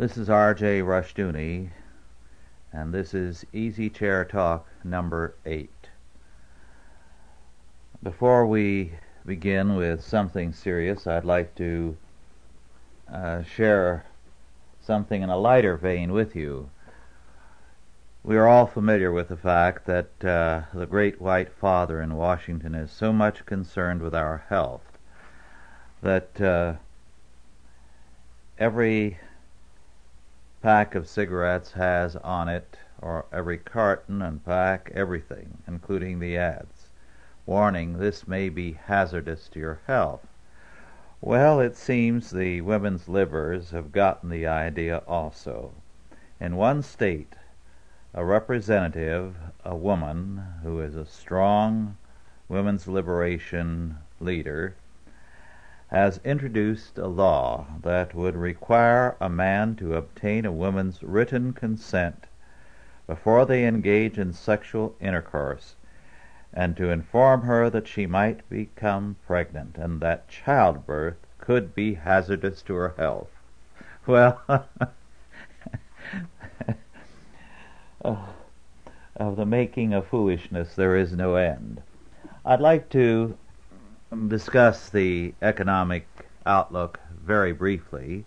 This is R.J. Rushdoony, and this is Easy Chair Talk number 8. Before we begin with something serious, I'd like to share something in a lighter vein with you. We are all familiar with the fact that the Great White Father in Washington is so much concerned with our health that every pack of cigarettes has on it, or every carton and pack, everything, including the ads, warning this may be hazardous to your health. Well, it seems the women's livers have gotten the idea also. In one state, a representative, a woman who is a strong women's liberation leader, has introduced a law that would require a man to obtain a woman's written consent before they engage in sexual intercourse, and to inform her that she might become pregnant and that childbirth could be hazardous to her health. Well, of the making of foolishness there is no end. I'd like to discuss the economic outlook very briefly.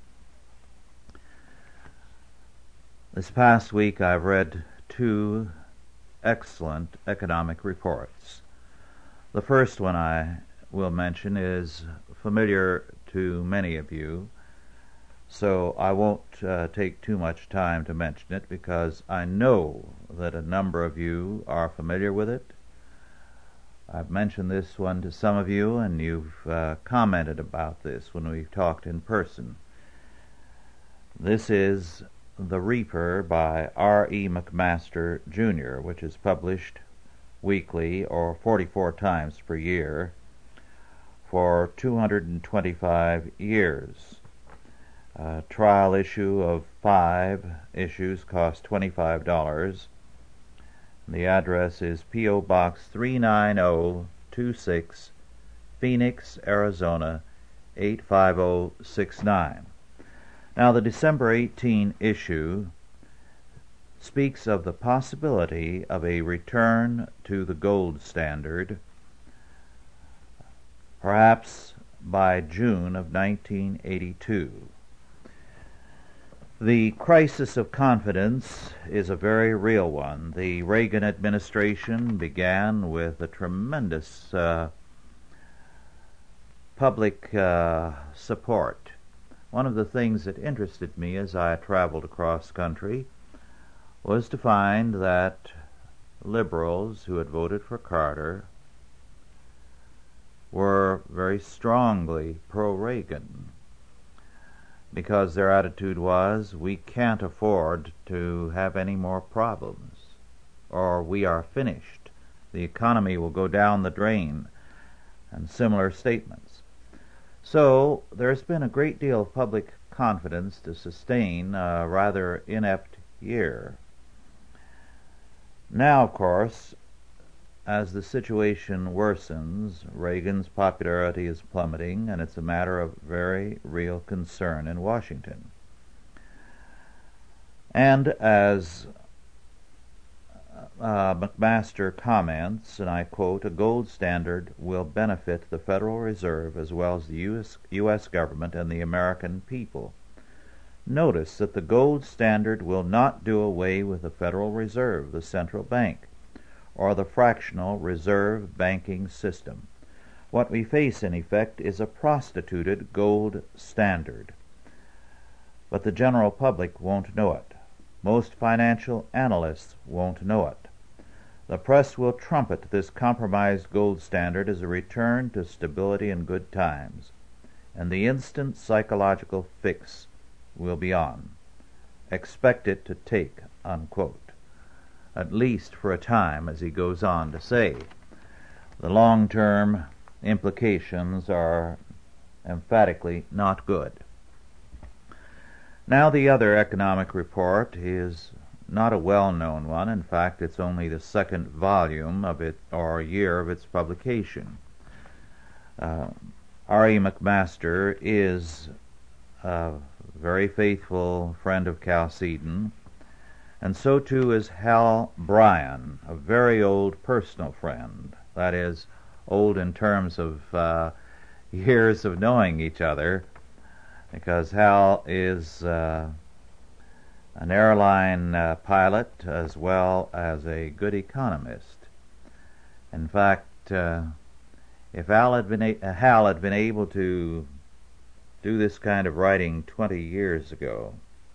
This past week I've read two excellent economic reports. The first one I will mention is familiar to many of you, so I won't take too much time to mention it because I know that a number of you are familiar with it. I've mentioned this one to some of you, and you've commented about this when we've talked in person. This is The Reaper by R.E. McMaster, Jr., which is published weekly or 44 times per year for 225 years. A trial issue of 5 issues cost $25. The address is P.O. Box 39026, Phoenix, Arizona 85069. Now, the December 18 issue speaks of the possibility of a return to the gold standard, perhaps by June of 1982. The crisis of confidence is a very real one. The Reagan administration began with a tremendous public support. One of the things that interested me as I traveled across country was to find that liberals who had voted for Carter were very strongly pro-Reagan, because their attitude was, we can't afford to have any more problems, or we are finished, the economy will go down the drain, and similar statements. So there's been a great deal of public confidence to sustain a rather inept year. Now, of course, as the situation worsens, Reagan's popularity is plummeting, and it's a matter of very real concern in Washington. And as McMaster comments, and I quote, "A gold standard will benefit the Federal Reserve as well as the U.S. government and the American people. Notice that the gold standard will not do away with the Federal Reserve, the central bank, or the fractional reserve banking system. What we face, in effect, is a prostituted gold standard. But the general public won't know it. Most financial analysts won't know it. The press will trumpet this compromised gold standard as a return to stability and good times, and the instant psychological fix will be on. Expect it to take," unquote. At least for a time, as he goes on to say. The long-term implications are emphatically not good. Now, the other economic report is not a well-known one. In fact, it's only the second volume of it, or year of its publication. R.E. McMaster is a very faithful friend of Chalcedon, and so too is Hal Bryan, a very old personal friend. That is, old in terms of years of knowing each other, because Hal is an airline pilot as well as a good economist. In fact, if Hal had been able to do this kind of writing 20 years ago,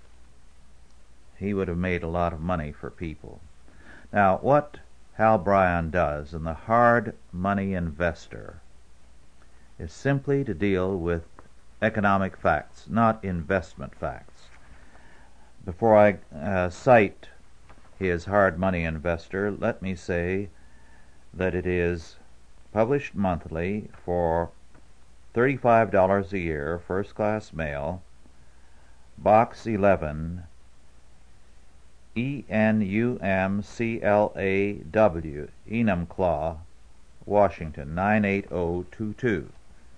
he would have made a lot of money for people. Now, what Hal Bryan does in The Hard Money Investor is simply to deal with economic facts, not investment facts. Before I cite his Hard Money Investor, let me say that it is published monthly for $35 a year, first-class mail, Box 11, ENUMCLAW, Enumclaw, Washington, 98022.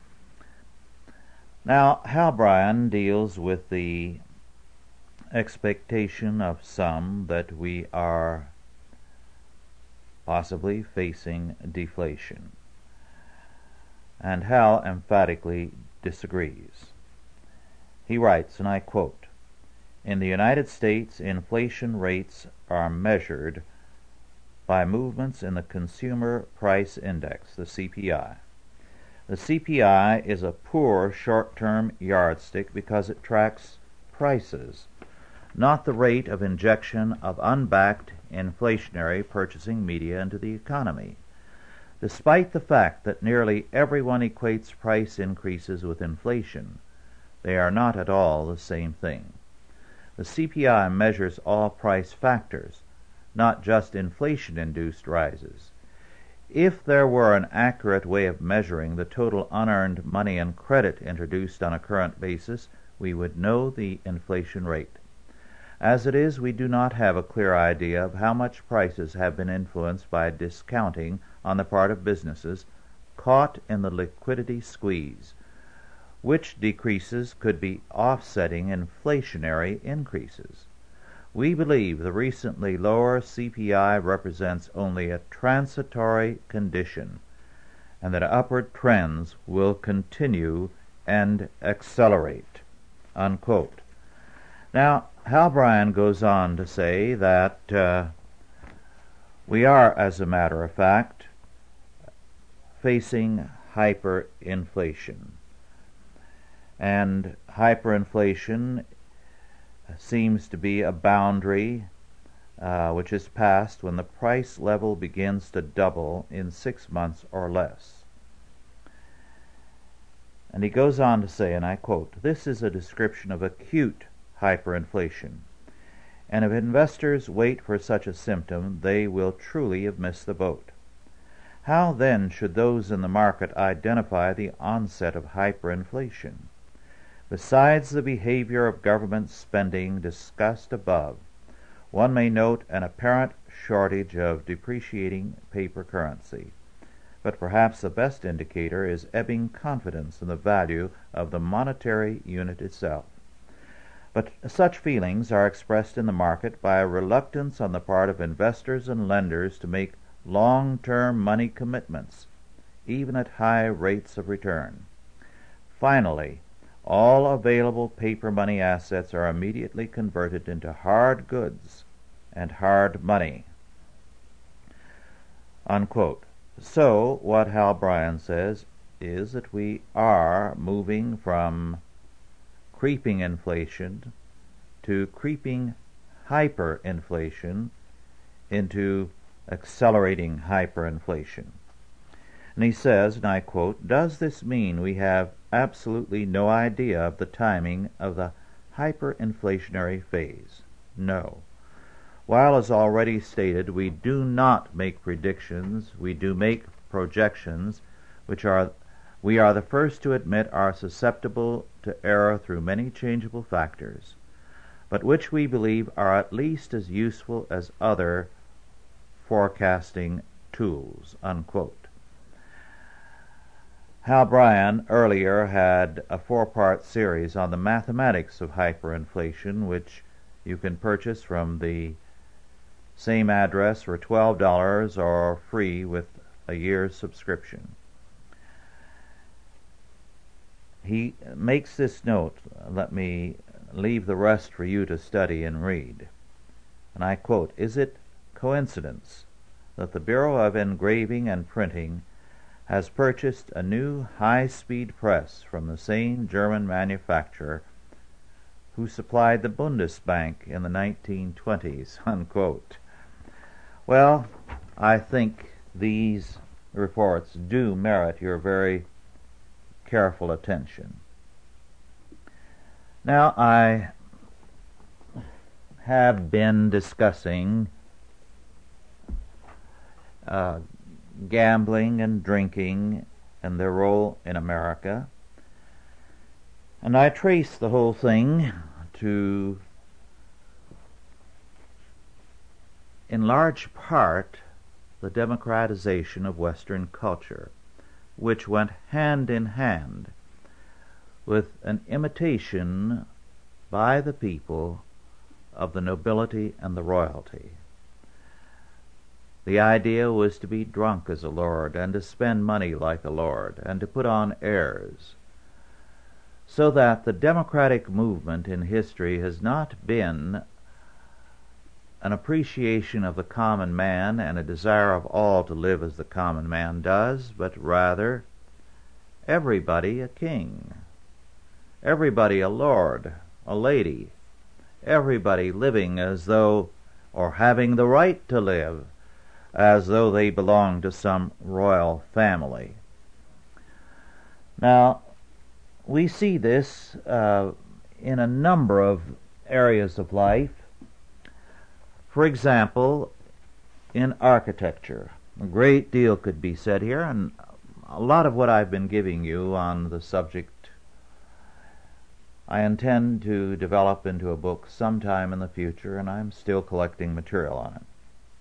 Now, Hal Bryan deals with the expectation of some that we are possibly facing deflation. And Hal emphatically disagrees. He writes, and I quote, "In the United States, inflation rates are measured by movements in the Consumer Price Index, the CPI. The CPI is a poor short-term yardstick because it tracks prices, not the rate of injection of unbacked inflationary purchasing media into the economy. Despite the fact that nearly everyone equates price increases with inflation, they are not at all the same thing. The CPI measures all price factors, not just inflation-induced rises. If there were an accurate way of measuring the total unearned money and credit introduced on a current basis, we would know the inflation rate. As it is, we do not have a clear idea of how much prices have been influenced by discounting on the part of businesses caught in the liquidity squeeze, which decreases could be offsetting inflationary increases. We believe the recently lower CPI represents only a transitory condition, and that upward trends will continue and accelerate." Unquote. Now, Hal Bryan goes on to say that we are, as a matter of fact, facing hyperinflation. And hyperinflation seems to be a boundary which is passed when the price level begins to double in 6 months or less. And he goes on to say, and I quote, "This is a description of acute hyperinflation, and if investors wait for such a symptom, they will truly have missed the boat. How then should those in the market identify the onset of hyperinflation? Besides the behavior of government spending discussed above, one may note an apparent shortage of depreciating paper currency. But perhaps the best indicator is ebbing confidence in the value of the monetary unit itself. But such feelings are expressed in the market by a reluctance on the part of investors and lenders to make long-term money commitments, even at high rates of return. Finally, all available paper money assets are immediately converted into hard goods and hard money." Unquote. So, what Hal Bryan says is that we are moving from creeping inflation to creeping hyperinflation into accelerating hyperinflation. And he says, and I quote, "Does this mean we have absolutely no idea of the timing of the hyperinflationary phase? No. While, as already stated, we do not make predictions, we do make projections, which we are the first to admit are susceptible to error through many changeable factors, but which we believe are at least as useful as other forecasting tools." Unquote. Hal Bryan earlier had a 4-part series on the mathematics of hyperinflation, which you can purchase from the same address for $12 or free with a year's subscription. He makes this note, let me leave the rest for you to study and read. And I quote, "Is it coincidence that the Bureau of Engraving and Printing has purchased a new high-speed press from the same German manufacturer who supplied the Bundesbank in the 1920s?" Unquote. Well, I think these reports do merit your very careful attention. Now, I have been discussing gambling and drinking and their role in America, and I trace the whole thing to, in large part, the democratization of Western culture, which went hand in hand with an imitation by the people of the nobility and the royalty. The idea was to be drunk as a lord, and to spend money like a lord, and to put on airs, so that the democratic movement in history has not been an appreciation of the common man and a desire of all to live as the common man does, but rather everybody a king, everybody a lord, a lady, everybody living as though, or having the right to live, as though they belonged to some royal family. Now, we see this in a number of areas of life. For example, in architecture. A great deal could be said here, and a lot of what I've been giving you on the subject I intend to develop into a book sometime in the future, and I'm still collecting material on it.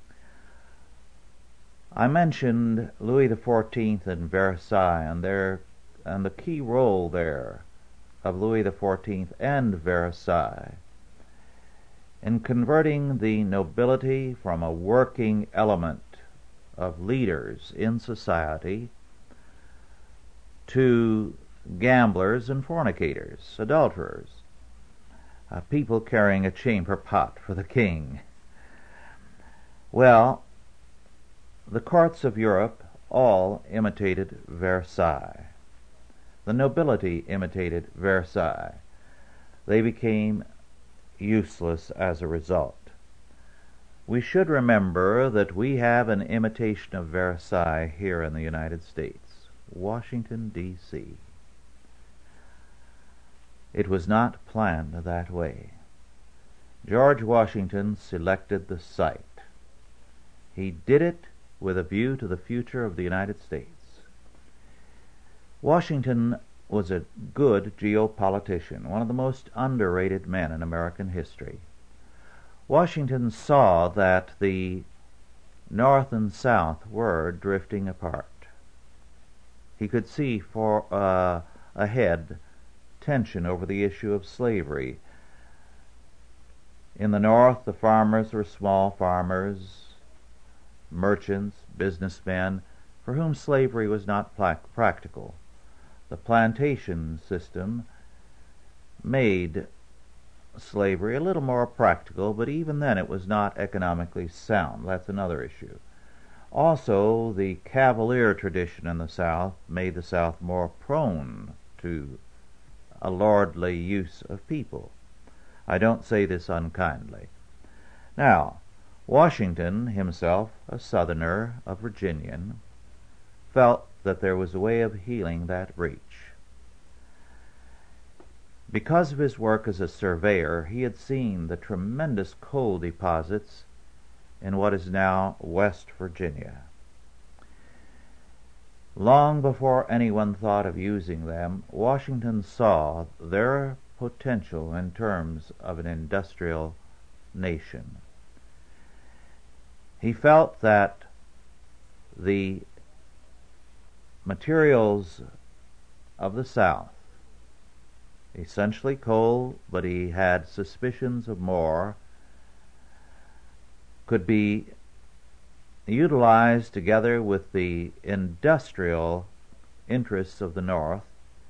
I mentioned Louis XIV and Versailles and the key role there of Louis XIV and Versailles in converting the nobility from a working element of leaders in society to gamblers and fornicators, adulterers, people carrying a chamber pot for the king. Well, the courts of Europe all imitated Versailles. The nobility imitated Versailles. They became useless as a result. We should remember that we have an imitation of Versailles here in the United States, Washington, D.C. It was not planned that way. George Washington selected the site. He did it with a view to the future of the United States. Washington was a good geopolitician, one of the most underrated men in American history. Washington saw that the North and South were drifting apart. He could see ahead tension over the issue of slavery. In the North, the farmers were small farmers, merchants, businessmen, for whom slavery was not practical. The plantation system made slavery a little more practical, but even then it was not economically sound. That's another issue. Also, the Cavalier tradition in the South made the South more prone to a lordly use of people. I don't say this unkindly. Now, Washington, himself a Southerner, a Virginian, felt that there was a way of healing that breach. Because of his work as a surveyor, he had seen the tremendous coal deposits in what is now West Virginia. Long before anyone thought of using them, Washington saw their potential in terms of an industrial nation. He felt that the materials of the South. Essentially coal, but he had suspicions of more, could be utilized together with the industrial interests of the North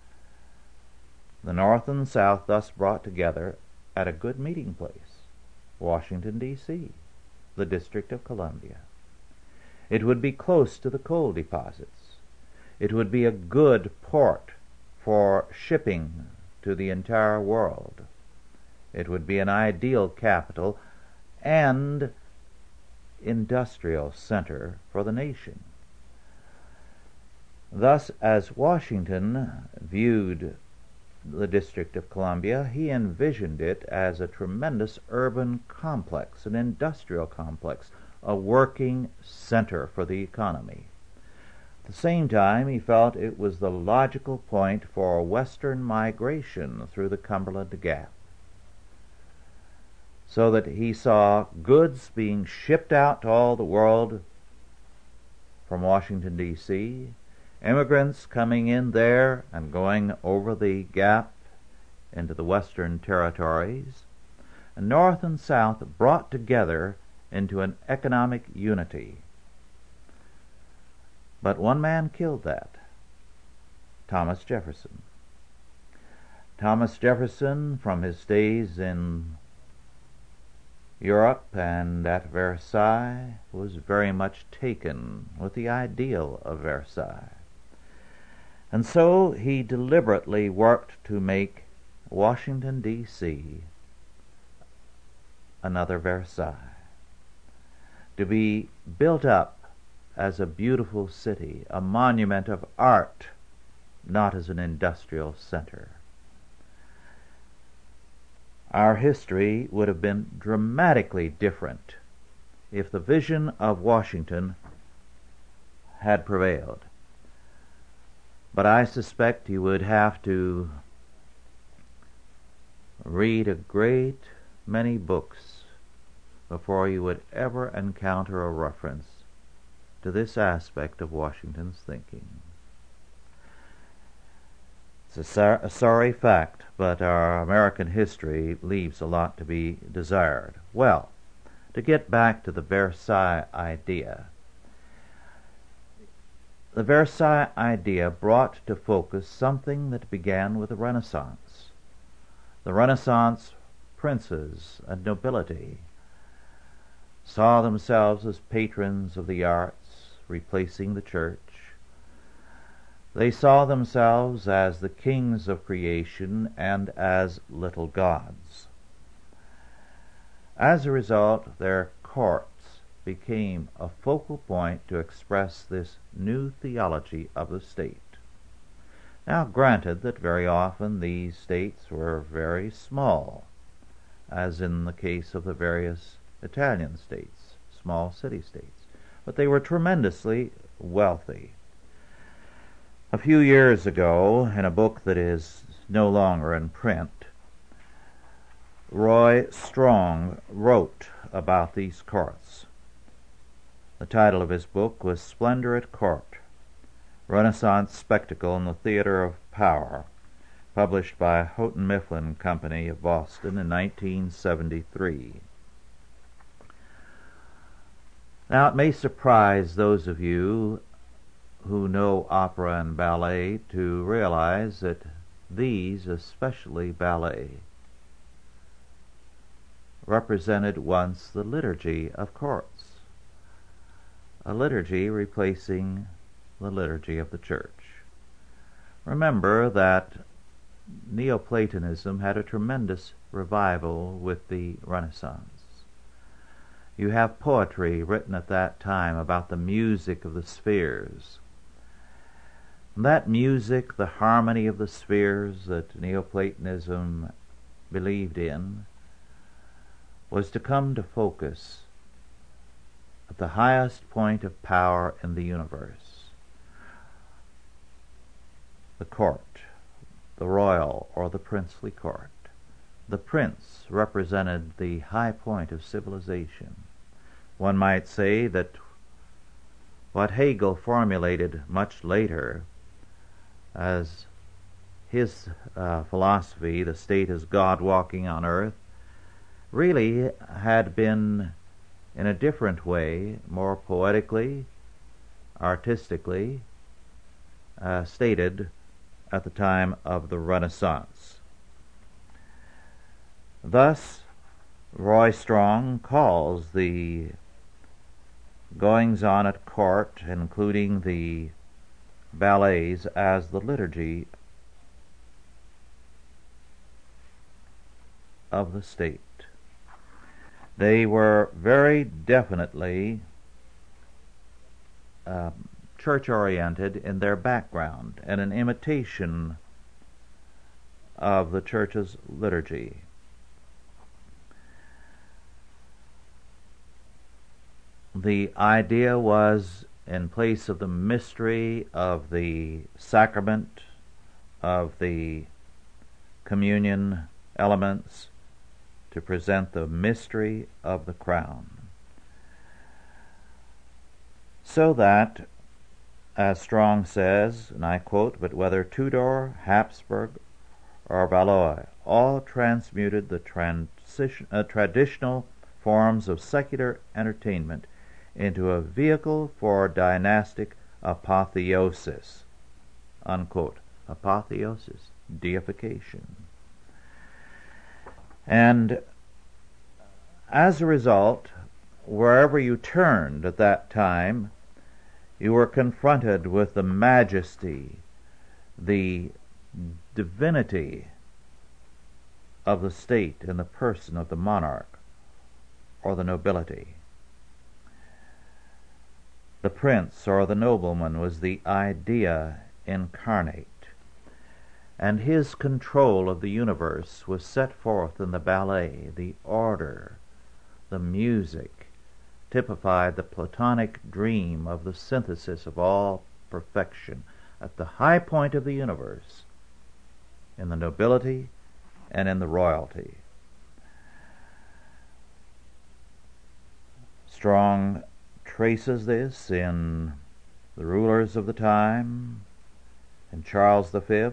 and South thus brought together at a good meeting place, Washington, D.C., the District of Columbia. It would be close to the coal deposits. It would be a good port for shipping to the entire world. It would be an ideal capital and industrial center for the nation. Thus, as Washington viewed the District of Columbia, he envisioned it as a tremendous urban complex, an industrial complex, a working center for the economy. At the same time, he felt it was the logical point for Western migration through the Cumberland Gap, so that he saw goods being shipped out to all the world from Washington, D.C., immigrants coming in there and going over the gap into the Western territories, and North and South brought together into an economic unity. But one man killed that, Thomas Jefferson. Thomas Jefferson, from his days in Europe and at Versailles, was very much taken with the ideal of Versailles. And so he deliberately worked to make Washington, D.C. another Versailles, to be built up as a beautiful city, a monument of art, not as an industrial center. Our history would have been dramatically different if the vision of Washington had prevailed. But I suspect you would have to read a great many books before you would ever encounter a reference to this aspect of Washington's thinking. It's a sorry fact, but our American history leaves a lot to be desired. Well, to get back to the Versailles idea. The Versailles idea brought to focus something that began with the Renaissance. The Renaissance princes and nobility saw themselves as patrons of the arts, replacing the church. They saw themselves as the kings of creation and as little gods. As a result, their courts became a focal point to express this new theology of the state. Now, granted that very often these states were very small, as in the case of the various Italian states, small city-states, but they were tremendously wealthy. A few years ago, in a book that is no longer in print, Roy Strong wrote about these courts. The title of his book was Splendor at Court, Renaissance Spectacle in the Theater of Power, published by Houghton Mifflin Company of Boston in 1973. Now, it may surprise those of you who know opera and ballet to realize that these, especially ballet, represented once the liturgy of courts, a liturgy replacing the liturgy of the church. Remember that Neoplatonism had a tremendous revival with the Renaissance. You have poetry written at that time about the music of the spheres. That music, the harmony of the spheres that Neoplatonism believed in, was to come to focus at the highest point of power in the universe. The court, the royal or the princely court. The prince represented the high point of civilization. One might say that what Hegel formulated much later as his philosophy, the state as God walking on earth, really had been in a different way, more poetically, artistically, stated at the time of the Renaissance. Thus, Roy Strong calls the goings-on at court, including the ballets, as the liturgy of the state. They were very definitely church-oriented in their background and an imitation of the church's liturgy. The idea was, in place of the mystery of the sacrament, of the communion elements, to present the mystery of the crown. So that, as Strong says, and I quote, "But whether Tudor, Habsburg, or Valois, all transmuted the traditional forms of secular entertainment into a vehicle for dynastic apotheosis," unquote. Apotheosis, deification. And as a result, wherever you turned at that time, you were confronted with the majesty, the divinity of the state in the person of the monarch or the nobility. The prince or the nobleman was the idea incarnate, and his control of the universe was set forth in the ballet. The order, the music, typified the Platonic dream of the synthesis of all perfection at the high point of the universe, in the nobility and in the royalty. Strong traces this in the rulers of the time, in Charles V,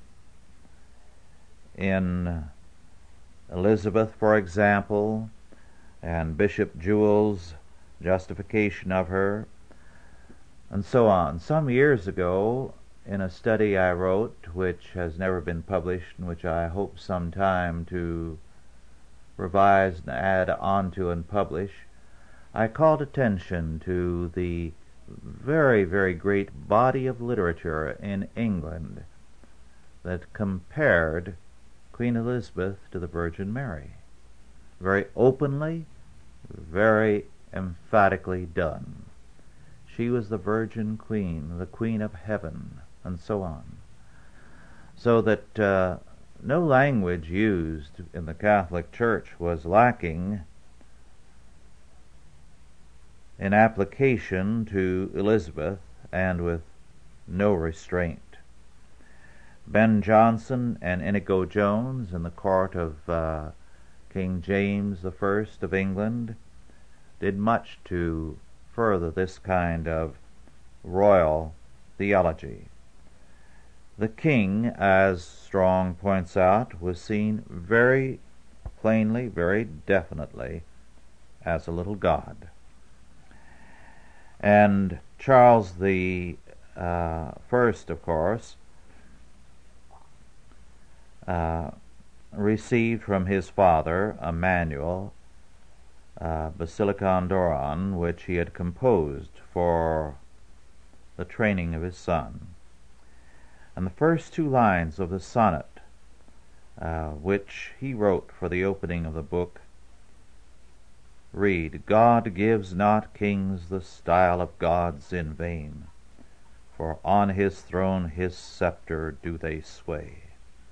in Elizabeth, for example, and Bishop Jewell's justification of her, and so on. Some years ago, in a study I wrote, which has never been published, and which I hope sometime to revise and add onto and publish, I called attention to the very, very great body of literature in England that compared Queen Elizabeth to the Virgin Mary. Very openly, very emphatically done. She was the Virgin Queen, the Queen of Heaven, and so on. So that no language used in the Catholic Church was lacking in application to Elizabeth, and with no restraint. Ben Jonson and Inigo Jones in the court of King James I of England did much to further this kind of royal theology. The king, as Strong points out, was seen very plainly, very definitely, as a little god. And Charles the First, of course, received from his father a manual, Basilicon Doron, which he had composed for the training of his son. And the first two lines of the sonnet, which he wrote for the opening of the book, read, "God gives not kings the style of gods in vain, for on his throne his scepter do they sway."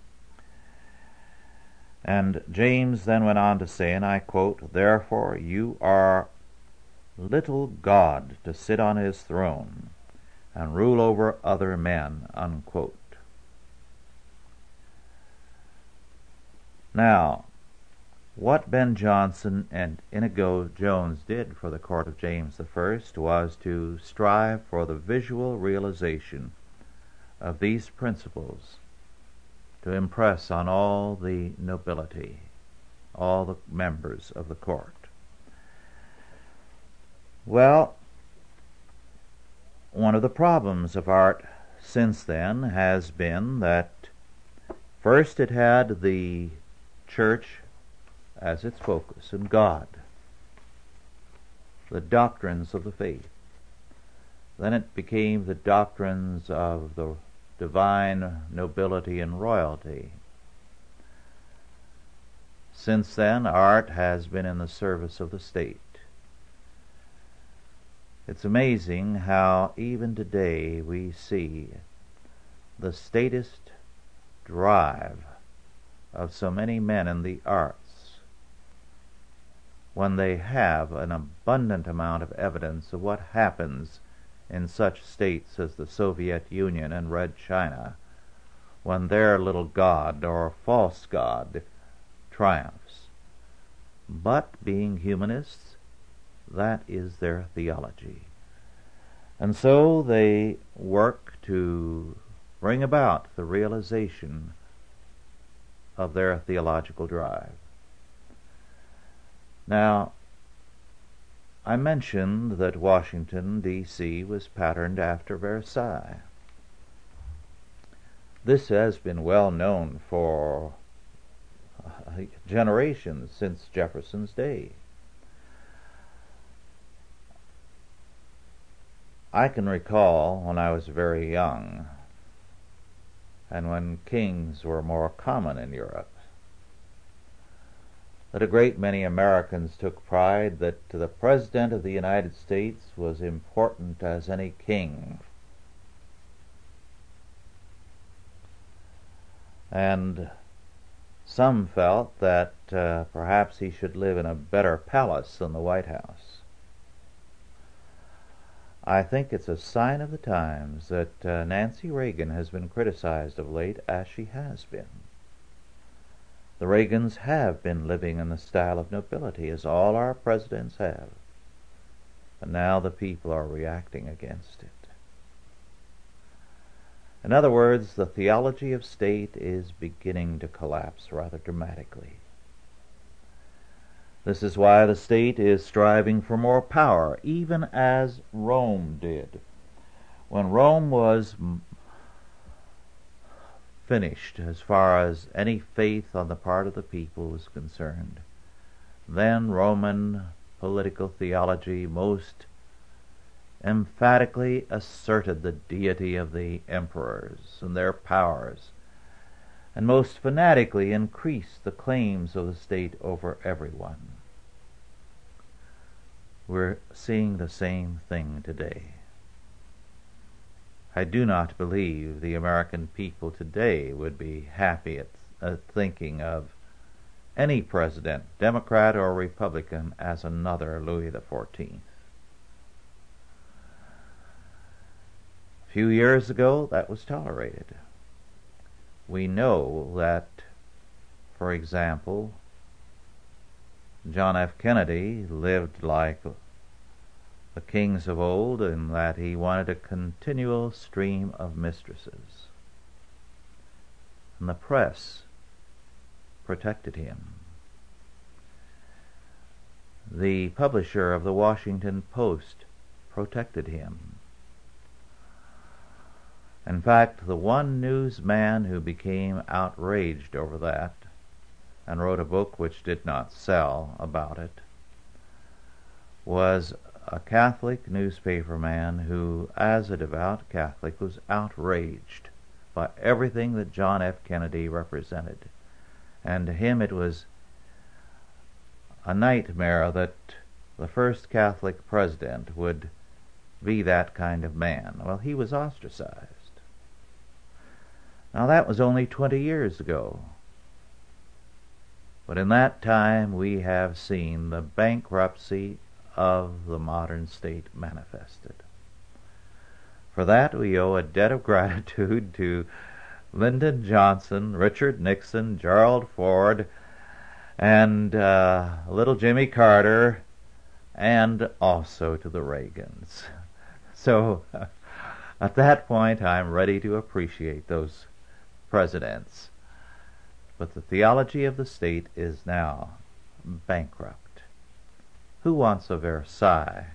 And James then went on to say, and I quote, "Therefore you are little God to sit on his throne and rule over other men," unquote. Now, what Ben Jonson and Inigo Jones did for the court of James I was to strive for the visual realization of these principles to impress on all the nobility, all the members of the court. Well, one of the problems of art since then has been that first it had the church as its focus and God, the doctrines of the faith. Then it became the doctrines of the divine nobility and royalty. Since then, art has been in the service of the state. It's amazing how even today we see the statist drive of so many men in the arts when they have an abundant amount of evidence of what happens in such states as the Soviet Union and Red China when their little god or false god triumphs. But being humanists, that is their theology. And so they work to bring about the realization of their theological drive. Now, I mentioned that Washington, D.C. was patterned after Versailles. This has been well known for generations since Jefferson's day. I can recall when I was very young, and when kings were more common in Europe, that a great many Americans took pride that the President of the United States was important as any king. And some felt that perhaps he should live in a better palace than the White House. I think it's a sign of the times that Nancy Reagan has been criticized of late, as she has been. The Reagans have been living in the style of nobility, as all our presidents have. But now the people are reacting against it. In other words, the theology of state is beginning to collapse rather dramatically. This is why the state is striving for more power, even as Rome did. When Rome was finished as far as any faith on the part of the people was concerned, then Roman political theology most emphatically asserted the deity of the emperors and their powers, and most fanatically increased the claims of the state over everyone. We're seeing the same thing today. I do not believe the American people today would be happy at thinking of any president, Democrat or Republican, as another Louis XIV. A few years ago, that was tolerated. We know that, for example, John F. Kennedy lived like the kings of old in that he wanted a continual stream of mistresses. And the press protected him. The publisher of the Washington Post protected him. In fact, the one newsman who became outraged over that and wrote a book which did not sell about it was a Catholic newspaperman who, as a devout Catholic, was outraged by everything that John F. Kennedy represented. And to him it was a nightmare that the first Catholic president would be that kind of man. Well, he was ostracized. Now that was only 20 years ago. But in that time we have seen the bankruptcy of the modern state manifested. For that we owe a debt of gratitude to Lyndon Johnson, Richard Nixon, Gerald Ford, and little Jimmy Carter, and also to the Reagans. So at that point I'm ready to appreciate those presidents. but the theology of the state is now bankrupt. Who wants a Versailles?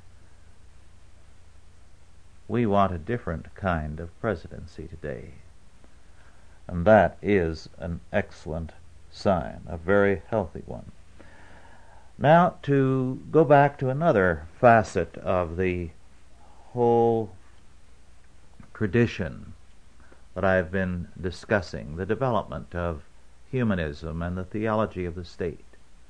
We want a different kind of presidency today. And that is an excellent sign, a very healthy one. Now, to go back to another facet of the whole tradition that I've been discussing, the development of humanism and the theology of the state.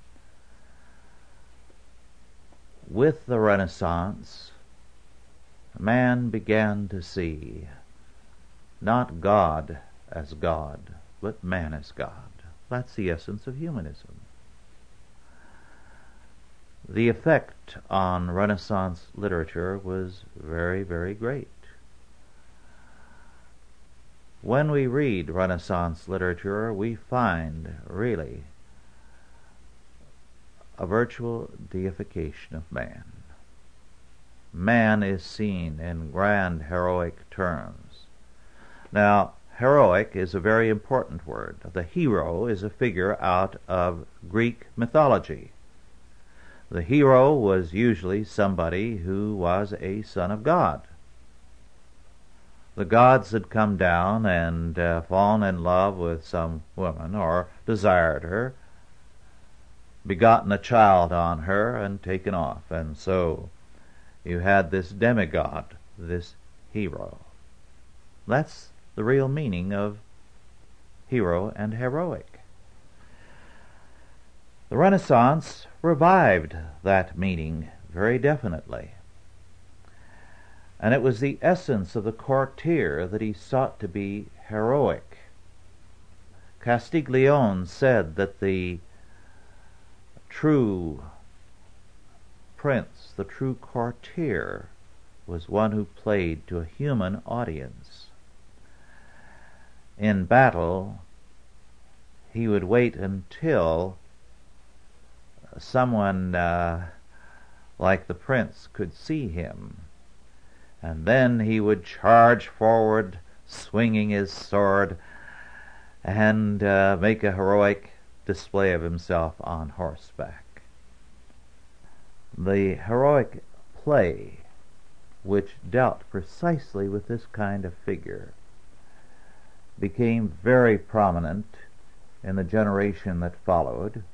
With the Renaissance, man began to see not God as God, but man as God. That's the essence of humanism. The effect on Renaissance literature was very, very great. When we read Renaissance literature, we find really a virtual deification of man. Man is seen in grand heroic terms. Now, heroic is a very important word. The hero is a figure out of Greek mythology. The hero was usually somebody who was a son of God. The gods had come down and fallen in love with some woman, or desired her, begotten a child on her, and taken off. And so you had this demigod, this hero. That's the real meaning of hero and heroic. The Renaissance revived that meaning very definitely. And it was the essence of the courtier that he sought to be heroic. Castiglione said that the true prince, the true courtier, was one who played to a human audience. In battle, he would wait until someone like the prince could see him, and then he would charge forward, swinging his sword, and make a heroic display of himself on horseback. The heroic play, which dealt precisely with this kind of figure, became very prominent in the generation that followed,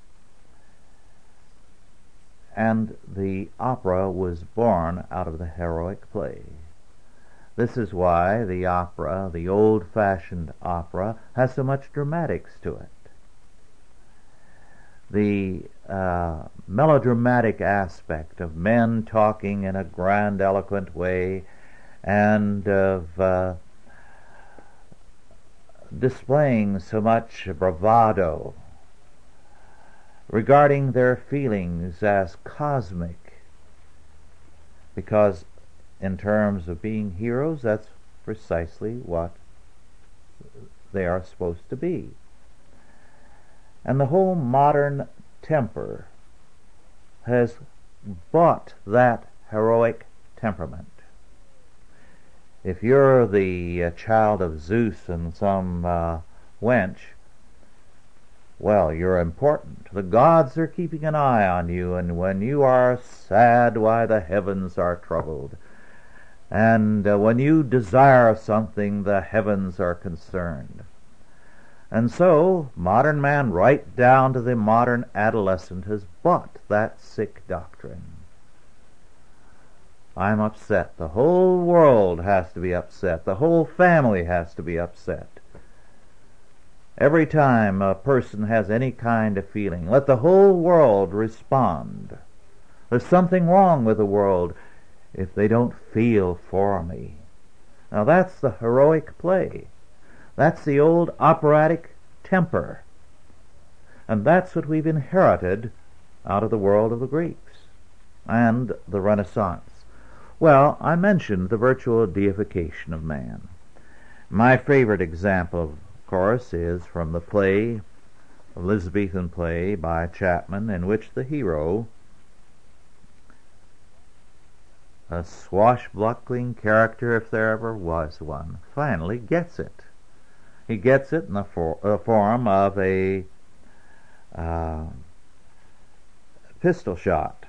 and the opera was born out of the heroic play. This is why the opera, the old-fashioned opera, has so much dramatics to it. The melodramatic aspect of men talking in a grandiloquent way and of displaying so much bravado, regarding their feelings as cosmic, because in terms of being heroes, that's precisely what they are supposed to be. And the whole modern temper has bought that heroic temperament. If you're the child of Zeus and some wench, well, you're important. The gods are keeping an eye on you, and when you are sad, why, the heavens are troubled. And when you desire something, the heavens are concerned. And so, modern man, right down to the modern adolescent, has bought that sick doctrine. I'm upset. The whole world has to be upset. The whole family has to be upset. Every time a person has any kind of feeling, let the whole world respond. There's something wrong with the world if they don't feel for me. Now that's the heroic play. That's the old operatic temper. And that's what we've inherited out of the world of the Greeks and the Renaissance. Well, I mentioned the virtual deification of man. My favorite example, of course, is from the play, Elizabethan play by Chapman, in which the hero, a swashbuckling character if there ever was one, finally gets it. he gets it in the form of a pistol shot.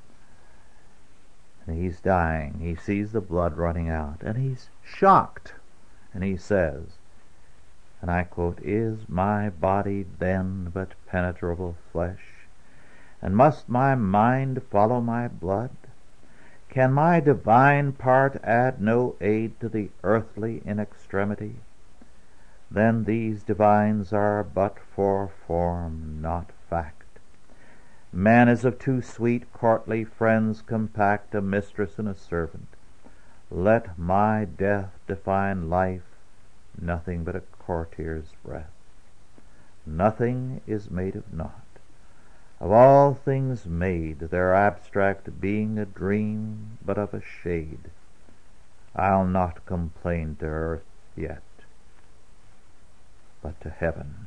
And he's dying. He sees the blood running out, and he's shocked. And he says, and I quote, "Is my body then but penetrable flesh? And must my mind follow my blood? Can my divine part add no aid to the earthly in extremity? Then these divines are but for form, not fact. Man is of two sweet courtly friends compact, a mistress and a servant. Let my death define life, nothing but a courtier's breath. Nothing is made of naught. Of all things made, their abstract being a dream, but of a shade. I'll not complain to earth yet, but to heaven."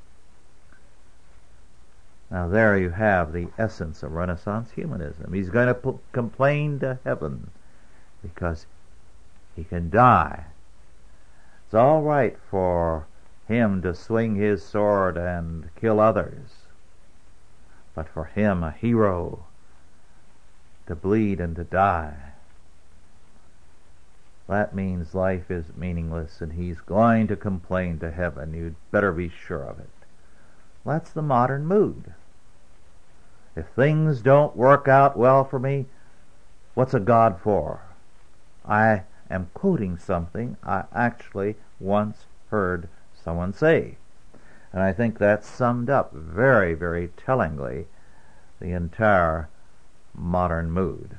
Now there you have the essence of Renaissance humanism. He's going to complain to heaven because he can die. It's all right for him to swing his sword and kill others, but for him, a hero, to bleed and to die, that means life is meaningless, and he's going to complain to heaven. You'd better be sure of it. That's the modern mood. If things don't work out well for me, what's a God for? I am quoting something I actually once heard someone say, and I think that summed up very, very tellingly the entire modern mood.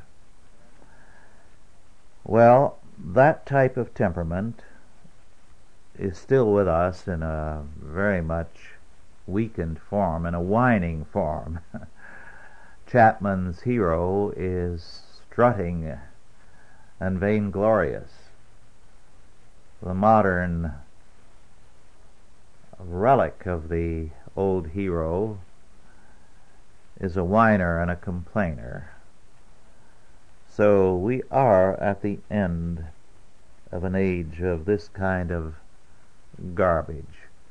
Well, that type of temperament is still with us in a very much weakened form, in a whining form. Chapman's hero is strutting and vainglorious. The modern relic of the old hero is a whiner and a complainer. So we are at the end of an age of this kind of garbage.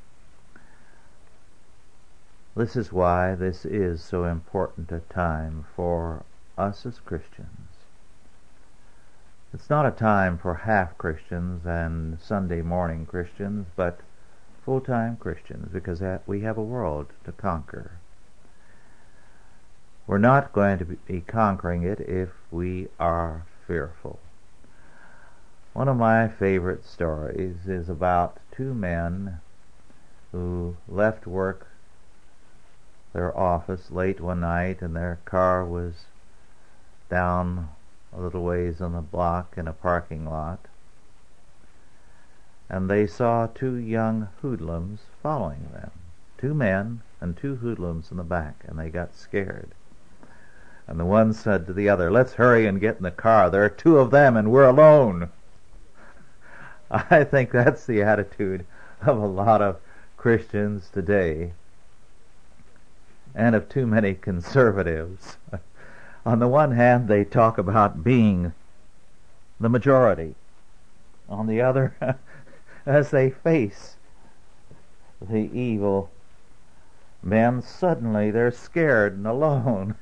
This is why this is so important a time for us as Christians. It's not a time for half Christians and Sunday morning Christians, but full-time Christians, because we have a world to conquer. We're not going to be conquering it if we are fearful. One of my favorite stories is about two men who left their office late one night, and their car was down a little ways on the block in a parking lot, and they saw two young hoodlums following them, two men and two hoodlums in the back, and they got scared. And the one said to the other, "Let's hurry and get in the car. There are two of them and we're alone." I think that's the attitude of a lot of Christians today, and of too many conservatives. On the one hand, they talk about being the majority. On the other, as they face the evil men, suddenly they're scared and alone.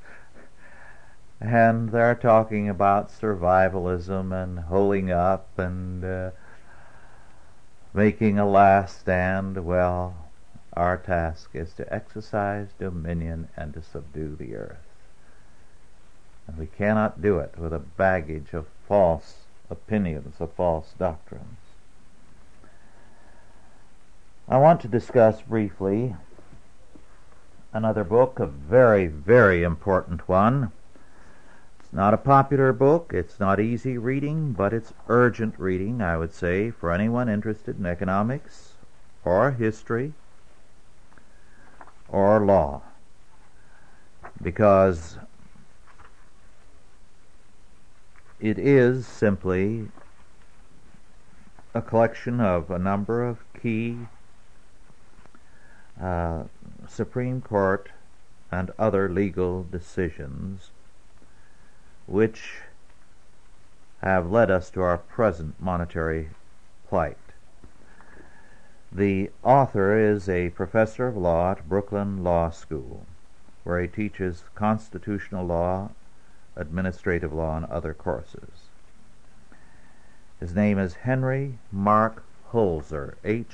And they're talking about survivalism and holding up and making a last stand. Well, our task is to exercise dominion and to subdue the earth. And we cannot do it with a baggage of false opinions, of false doctrines. I want to discuss briefly another book, a very, very important one. It's not a popular book, it's not easy reading, but it's urgent reading, I would say, for anyone interested in economics or history or law, because it is simply a collection of a number of key Supreme Court and other legal decisions which have led us to our present monetary plight. The author is a professor of law at Brooklyn Law School, where he teaches constitutional law, administrative law, and other courses. His name is Henry Mark Holzer,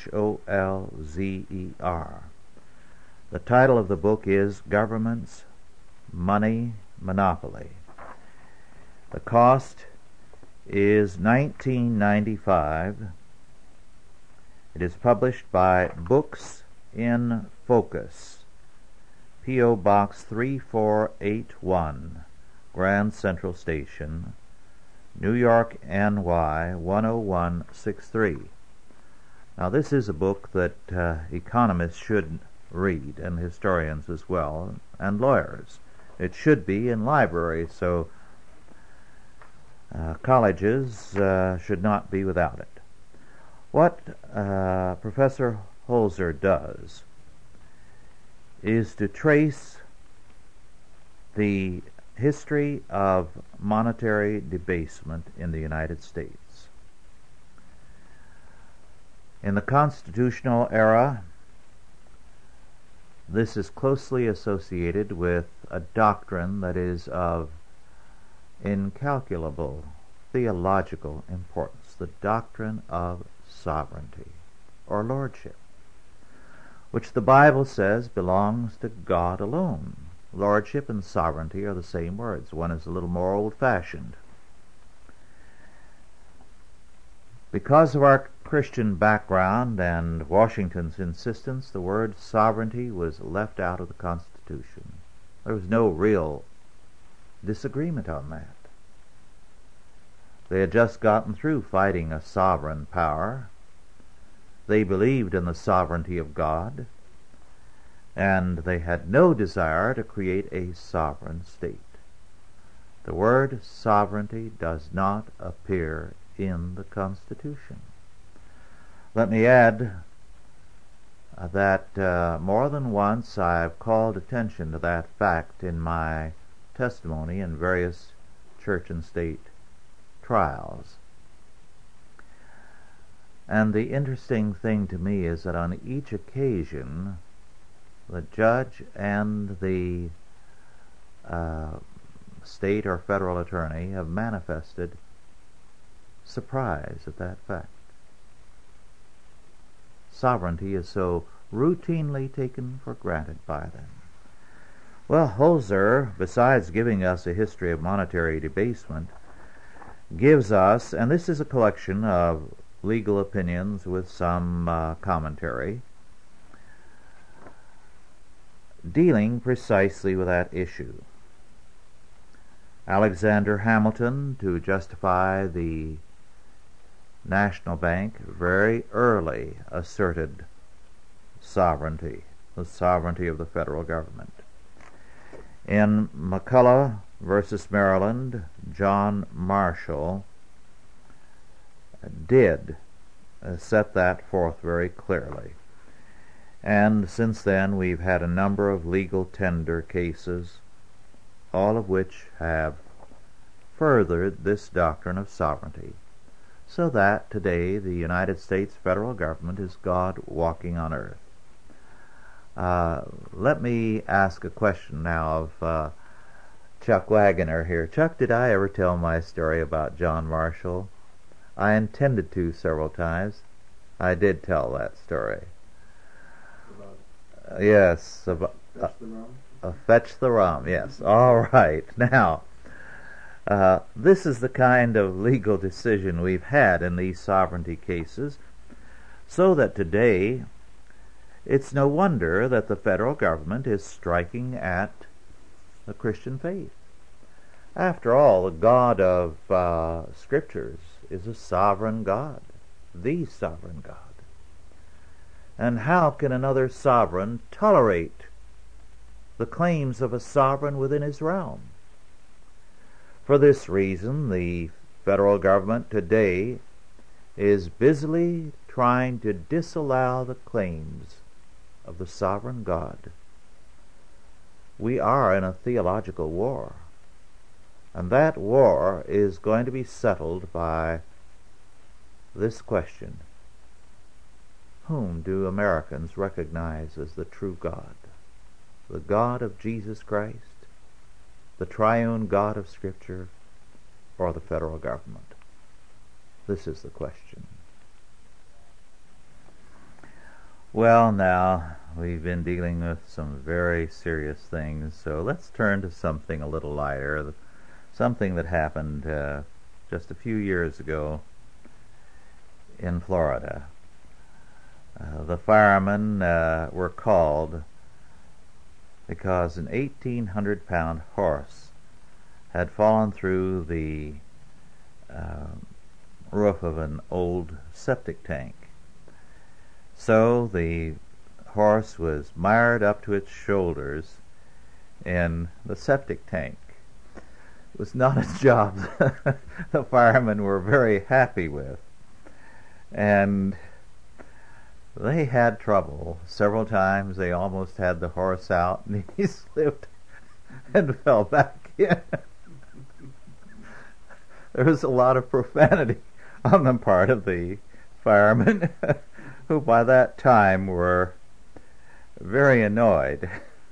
Holzer. The title of the book is Government's Money Monopoly. The cost is $19.95. It is published by Books in Focus, P.O. Box 3481, Grand Central Station, New York, NY 10163. Now, this is a book that economists should read, and historians as well, and lawyers. It should be in libraries, so colleges should not be without it. What Professor Holzer does is to trace the history of monetary debasement in the United States. In the constitutional era, this is closely associated with a doctrine that is of incalculable theological importance, the doctrine of sovereignty or lordship, which the Bible says belongs to God alone. Lordship and sovereignty are the same words. One is a little more old-fashioned. Because of our Christian background and Washington's insistence, the word sovereignty was left out of the Constitution. There was no real disagreement on that. They had just gotten through fighting a sovereign power. They believed in the sovereignty of God, and they had no desire to create a sovereign state. The word sovereignty does not appear in the Constitution. Let me add that more than once I've called attention to that fact in my testimony in various church and state trials. And the interesting thing to me is that on each occasion, the judge and the state or federal attorney have manifested surprise at that fact. Sovereignty is so routinely taken for granted by them. Well, Holzer, besides giving us a history of monetary debasement, gives us, and this is a collection of legal opinions with some commentary, dealing precisely with that issue. Alexander Hamilton, to justify the National Bank, very early asserted sovereignty, the sovereignty of the federal government. In McCulloch versus Maryland, John Marshall did set that forth very clearly. And since then we've had a number of legal tender cases, all of which have furthered this doctrine of sovereignty, so that today the United States federal government is God walking on earth. Let me ask a question now of Chuck Wagoner here. Chuck, did I ever tell my story about John Marshall? I intended to several times. I did tell that story. Yes. About, Fetch the rum? Fetch the rum, yes. All right. Now, this is the kind of legal decision we've had in these sovereignty cases, so that today it's no wonder that the federal government is striking at the Christian faith. After all, the God of Scriptures is a sovereign God, the sovereign God. And how can another sovereign tolerate the claims of a sovereign within his realm? For this reason, the federal government today is busily trying to disallow the claims of the sovereign God. We are in a theological war, and that war is going to be settled by this question: Whom do Americans recognize as the true God? The God of Jesus Christ, the triune God of Scripture, or the federal government? This is the question. Well, now, we've been dealing with some very serious things, so let's turn to something a little lighter, something that happened just a few years ago in Florida. The firemen were called because an 1,800-pound horse had fallen through the roof of an old septic tank. So the horse was mired up to its shoulders in the septic tank. It was not a job the firemen were very happy with. And they had trouble. Several times they almost had the horse out, and he slipped and fell back in. There was a lot of profanity on the part of the firemen, who by that time were very annoyed.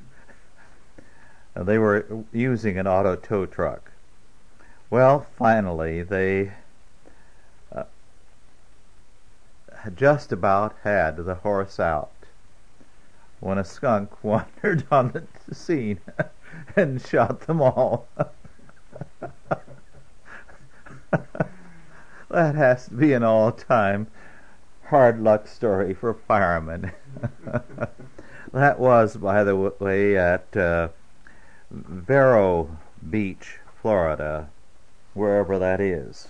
They were using an auto tow truck. Well, finally, they just about had the horse out when a skunk wandered on the scene and shot them all. That has to be an all-time hard luck story for firemen. That was, by the way, at Vero Beach, Florida, wherever that is.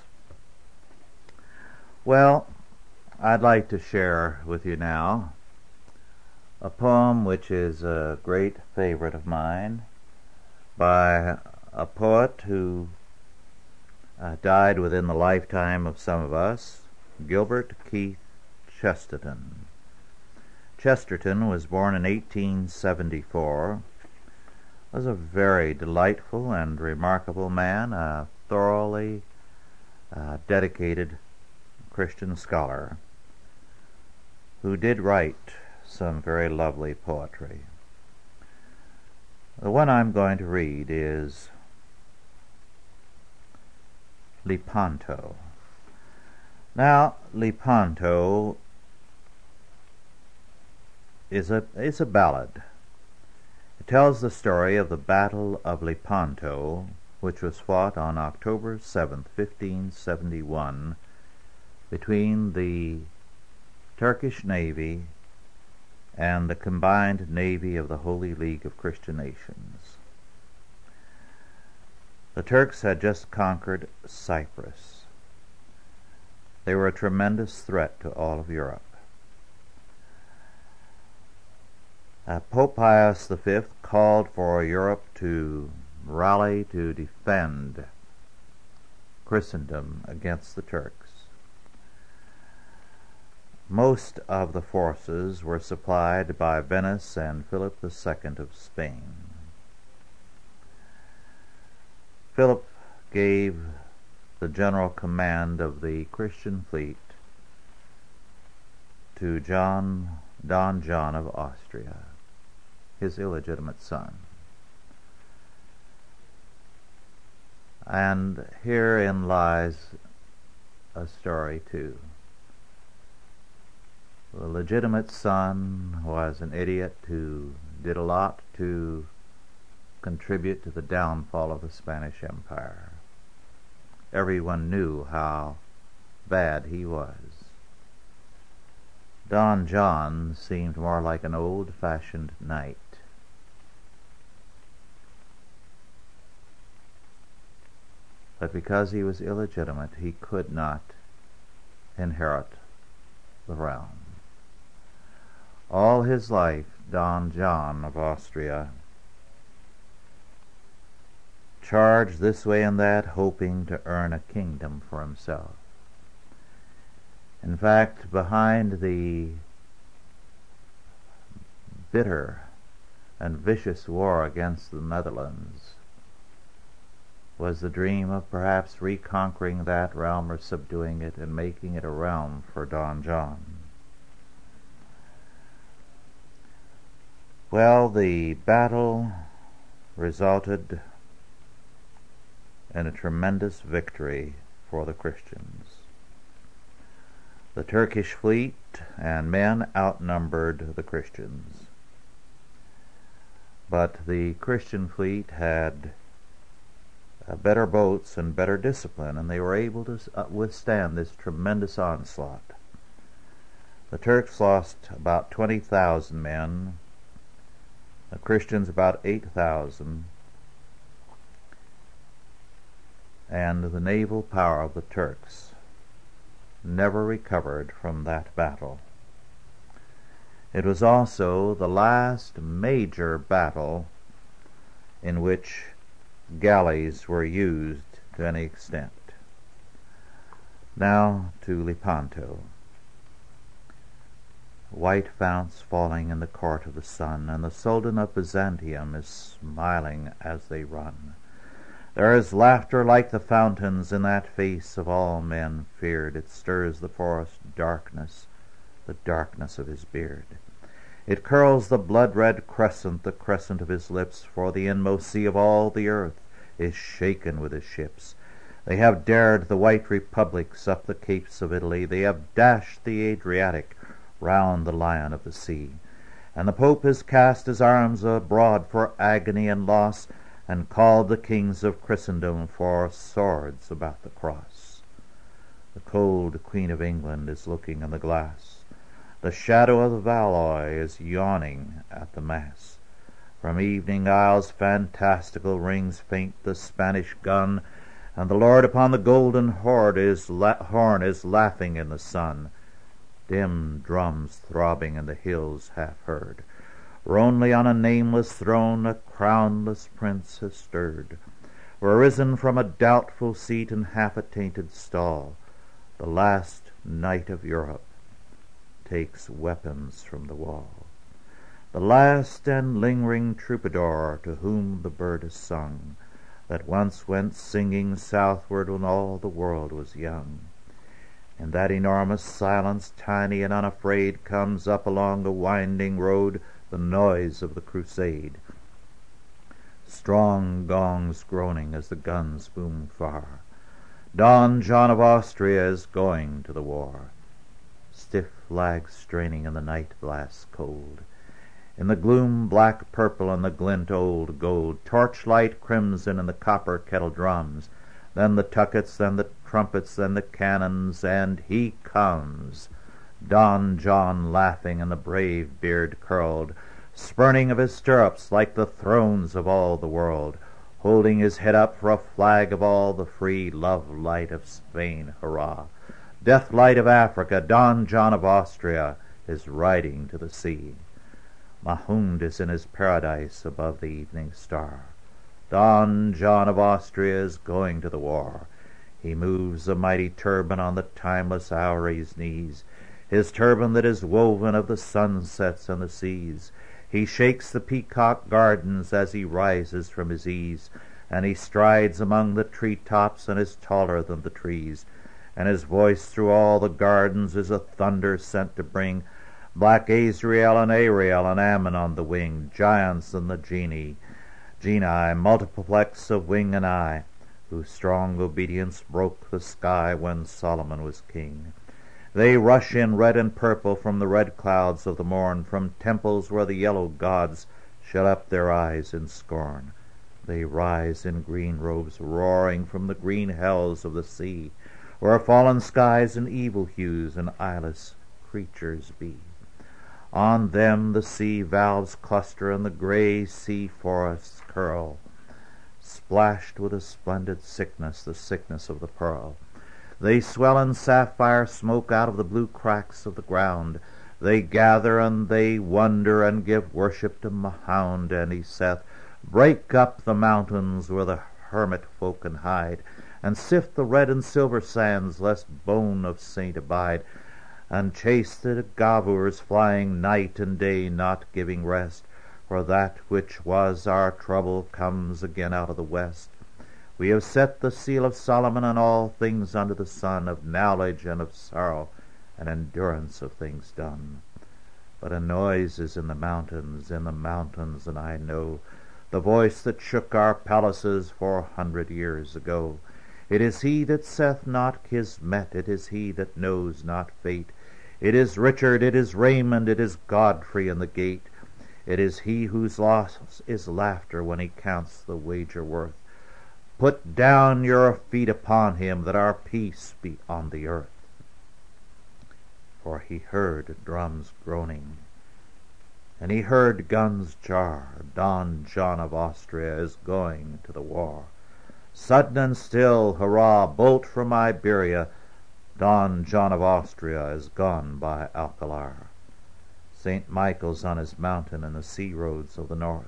Well, I'd like to share with you now a poem which is a great favorite of mine by a poet who died within the lifetime of some of us, Gilbert Keith Chesterton. Chesterton was born in 1874, was a very delightful and remarkable man, a thoroughly dedicated Christian scholar who did write some very lovely poetry. The one I'm going to read is Lepanto. Now, Lepanto is a ballad. It tells the story of the Battle of Lepanto, which was fought on October 7th, 1571, between the Turkish navy and the combined navy of the Holy League of Christian Nations. The Turks had just conquered Cyprus. They were a tremendous threat to all of Europe. Pope Pius V called for Europe to rally to defend Christendom against the Turks. Most of the forces were supplied by Venice and Philip II of Spain. Philip gave the general command of the Christian fleet to Don John of Austria, his illegitimate son. And herein lies a story too. The legitimate son was an idiot who did a lot to contribute to the downfall of the Spanish Empire. Everyone knew how bad he was. Don John seemed more like an old-fashioned knight. But because he was illegitimate, he could not inherit the realm. All his life, Don John of Austria charged this way and that, hoping to earn a kingdom for himself. In fact, behind the bitter and vicious war against the Netherlands was the dream of perhaps reconquering that realm or subduing it and making it a realm for Don John. Well, the battle resulted in a tremendous victory for the Christians. The Turkish fleet and men outnumbered the Christians, but the Christian fleet had better boats and better discipline, and they were able to withstand this tremendous onslaught. The Turks lost about 20,000 men, the Christians about 8,000, and the naval power of the Turks never recovered from that battle. It was also the last major battle in which galleys were used to any extent. Now to Lepanto. White founts falling in the court of the sun, and the Sultan of Byzantium is smiling as they run. There is laughter like the fountains in that face of all men feared. It stirs the forest darkness, the darkness of his beard. It curls the blood-red crescent, the crescent of his lips, for the inmost sea of all the earth is shaken with his ships. They have dared the white republics up the capes of Italy. They have dashed the Adriatic round the lion of the sea. And the Pope has cast his arms abroad for agony and loss, and called the kings of Christendom for swords about the cross. The cold Queen of England is looking in the glass. The shadow of the Valois is yawning at the mass. From evening isles fantastical rings faint the Spanish gun, and the Lord upon the golden horn is laughing in the sun. Dim drums throbbing in the hills half heard, where only on a nameless throne a crownless prince has stirred, where risen from a doubtful seat in half a tainted stall, the last knight of Europe takes weapons from the wall. The last and lingering troubadour to whom the bird is sung, that once went singing southward when all the world was young. In that enormous silence, tiny and unafraid, comes up along the winding road the noise of the crusade. Strong gongs groaning as the guns boom far. Don John of Austria is going to the war. Stiff flags straining in the night blasts cold. In the gloom black purple and the glint old gold, torchlight crimson in the copper kettle drums, then the tuckets, then the trumpets, then the cannons, and he comes, Don John laughing and the brave beard curled, spurning of his stirrups like the thrones of all the world, holding his head up for a flag of all the free, love light of Spain, hurrah! Death light of Africa, Don John of Austria is riding to the sea. Mahound is in his paradise above the evening star. Don John of Austria is going to the war. He moves a mighty turban on the timeless houri's knees, his turban that is woven of the sunsets and the seas. He shakes the peacock gardens as he rises from his ease, and he strides among the tree-tops and is taller than the trees, and his voice through all the gardens is a thunder sent to bring black Azrael and Ariel and Ammon on the wing, giants and the genii, multiplex of wing and eye, whose strong obedience broke the sky when Solomon was king. They rush in red and purple from the red clouds of the morn, from temples where the yellow gods shut up their eyes in scorn. They rise in green robes roaring from the green hells of the sea, where fallen skies and evil hues and eyeless creatures be. On them the sea valves cluster and the grey sea forests curl, splashed with a splendid sickness, the sickness of the pearl. They swell in sapphire smoke out of the blue cracks of the ground. They gather and they wonder and give worship to Mahound, and he saith, break up the mountains where the hermit folk can hide, and sift the red and silver sands, lest bone of saint abide, and chase the Gavurs flying night and day, not giving rest, for that which was our trouble comes again out of the west. We have set the seal of Solomon on all things under the sun, of knowledge and of sorrow and endurance of things done. But a noise is in the mountains, and I know the voice that shook our palaces 400 years ago. It is he that saith not Kismet, it is he that knows not fate. It is Richard, it is Raymond, it is Godfrey in the gate. It is he whose loss is laughter when he counts the wager worth. Put down your feet upon him, that our peace be on the earth. For he heard drums groaning, and he heard guns jar. Don John of Austria is going to the war. Sudden and still, hurrah, bolt from Iberia, Don John of Austria is gone by Alcalar. St. Michael's on his mountain in the sea roads of the north.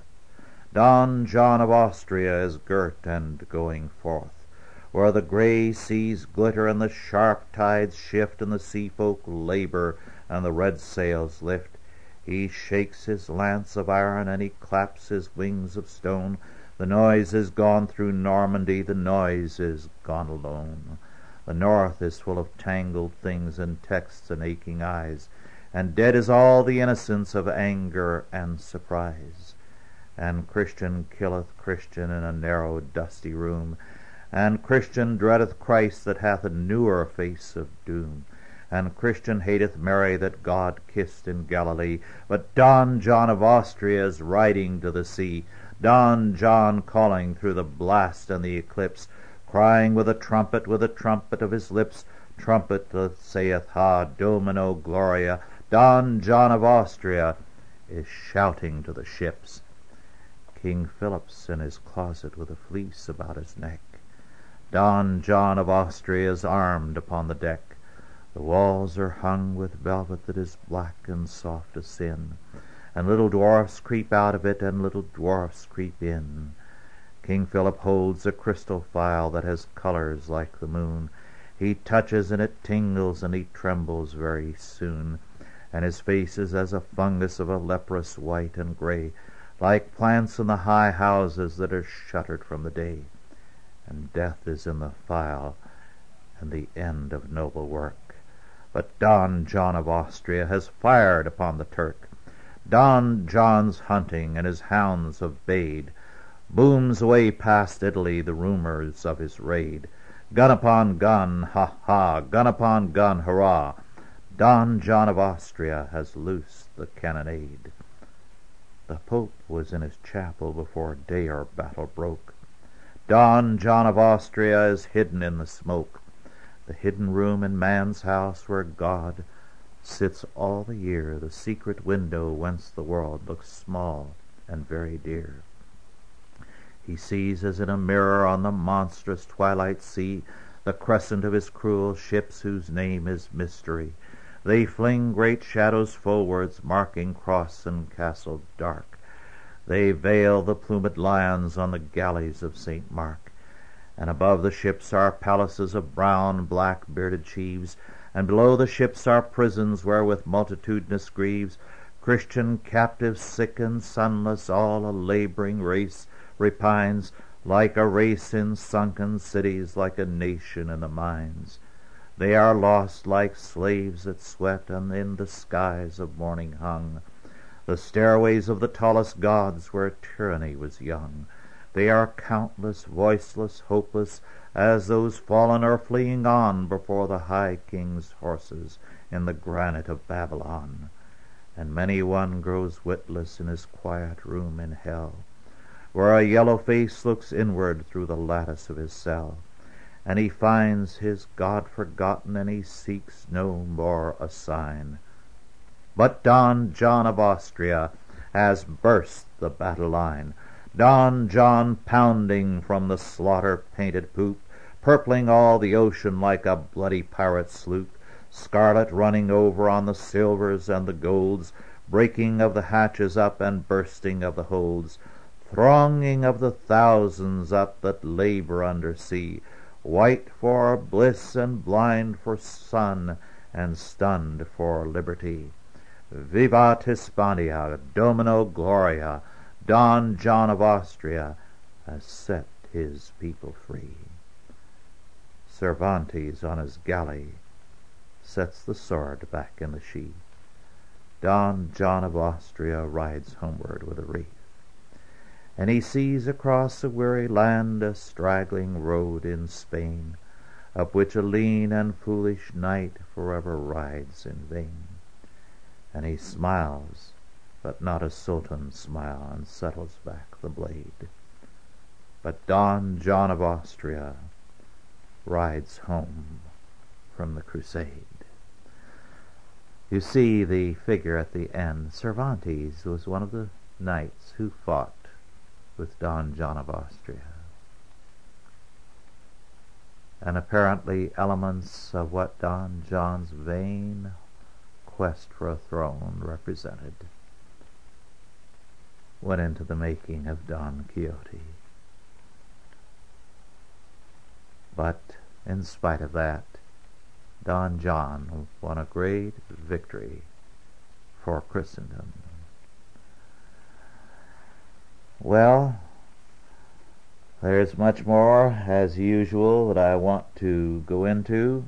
Don John of Austria is girt and going forth, where the grey seas glitter and the sharp tides shift, and the sea folk labour and the red sails lift. He shakes his lance of iron and he claps his wings of stone. The noise is gone through Normandy, the noise is gone alone. The north is full of tangled things and texts and aching eyes, and dead is all the innocence of anger and surprise. And Christian killeth Christian in a narrow dusty room, and Christian dreadeth Christ that hath a newer face of doom, and Christian hateth Mary that God kissed in Galilee. But Don John of Austria is riding to the sea, Don John calling through the blast and the eclipse, crying with the trumpet of his lips, trumpet that saith, Ha Domino Gloria. Don John of Austria is shouting to the ships. King Philip's in his closet with a fleece about his neck. Don John of Austria is armed upon the deck. The walls are hung with velvet that is black and soft as sin, and little dwarfs creep out of it, and little dwarfs creep in. King Philip holds a crystal phial that has colors like the moon. He touches and it tingles, and he trembles very soon, and his face is as a fungus of a leprous white and grey, like plants in the high houses that are shuttered from the day. And death is in the phial, and the end of noble work. But Don John of Austria has fired upon the Turk. Don John's hunting, and his hounds have bayed. Booms away past Italy the rumours of his raid. Gun upon gun, ha ha, gun upon gun, hurrah! Don John of Austria has loosed the cannonade. The Pope was in his chapel before day or battle broke. Don John of Austria is hidden in the smoke, the hidden room in man's house where God sits all the year, the secret window whence the world looks small and very dear. He sees as in a mirror on the monstrous twilight sea the crescent of his cruel ships whose name is Mystery. They fling great shadows forwards, marking cross and castle dark. They veil the plumed lions on the galleys of St. Mark. And above the ships are palaces of brown, black-bearded chiefs, and below the ships are prisons where with multitudinous griefs Christian captives, sick and sunless, all a labouring race repines, like a race in sunken cities, like a nation in the mines. They are lost like slaves that sweat, and in the skies of morning hung the stairways of the tallest gods where tyranny was young. They are countless, voiceless, hopeless, as those fallen are fleeing on before the high king's horses in the granite of Babylon. And many one grows witless in his quiet room in hell, where a yellow face looks inward through the lattice of his cell, and he finds his God forgotten, and he seeks no more a sign. But Don John of Austria has burst the battle line, Don John pounding from the slaughter-painted poop, purpling all the ocean like a bloody pirate sloop, scarlet running over on the silvers and the golds, breaking of the hatches up and bursting of the holds, thronging of the thousands up that labour under sea, white for bliss and blind for sun and stunned for liberty. Vivat Hispania, Domino Gloria, Don John of Austria has set his people free. Cervantes on his galley sets the sword back in the sheath. Don John of Austria rides homeward with a wreath, and he sees across a weary land a straggling road in Spain, up which a lean and foolish knight forever rides in vain. And he smiles, but not a sultan's smile, and settles back the blade. But Don John of Austria rides home from the crusade. You see the figure at the end. Cervantes was one of the knights who fought with Don John of Austria. And apparently elements of what Don John's vain quest for a throne represented went into the making of Don Quixote. But in spite of that, Don John won a great victory for Christendom. Well, there's much more, as usual, that I want to go into,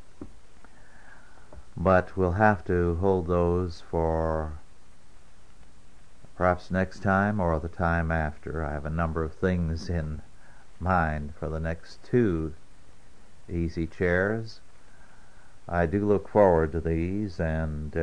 but we'll have to hold those for perhaps next time or the time after. I have a number of things in mind for the next two easy chairs. I do look forward to these, and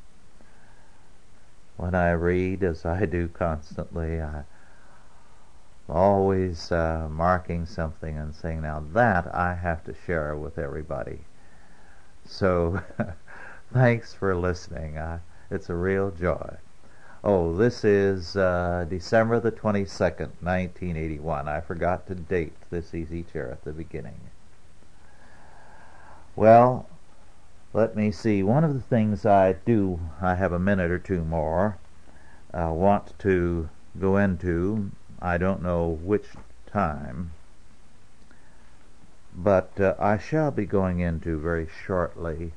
when I read, as I do constantly, I'm always marking something and saying, now that I have to share with everybody. So thanks for listening. It's a real joy. Oh, this is December the 22nd, 1981. I forgot to date this easy chair at the beginning. Well, let me see. One of the things I have a minute or two more, want to go into, I don't know which time, but I shall be going into very shortly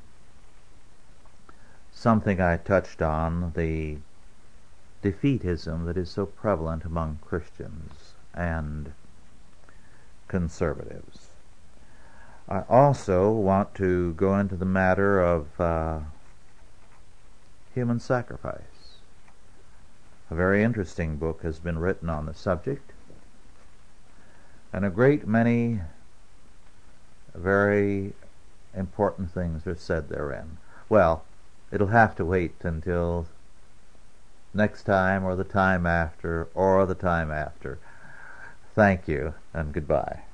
something I touched on, the defeatism that is so prevalent among Christians and conservatives. I also want to go into the matter of human sacrifice. A very interesting book has been written on the subject, and a great many very important things are said therein. Well, it'll have to wait until next time or the time after or the time after. Thank you, and goodbye.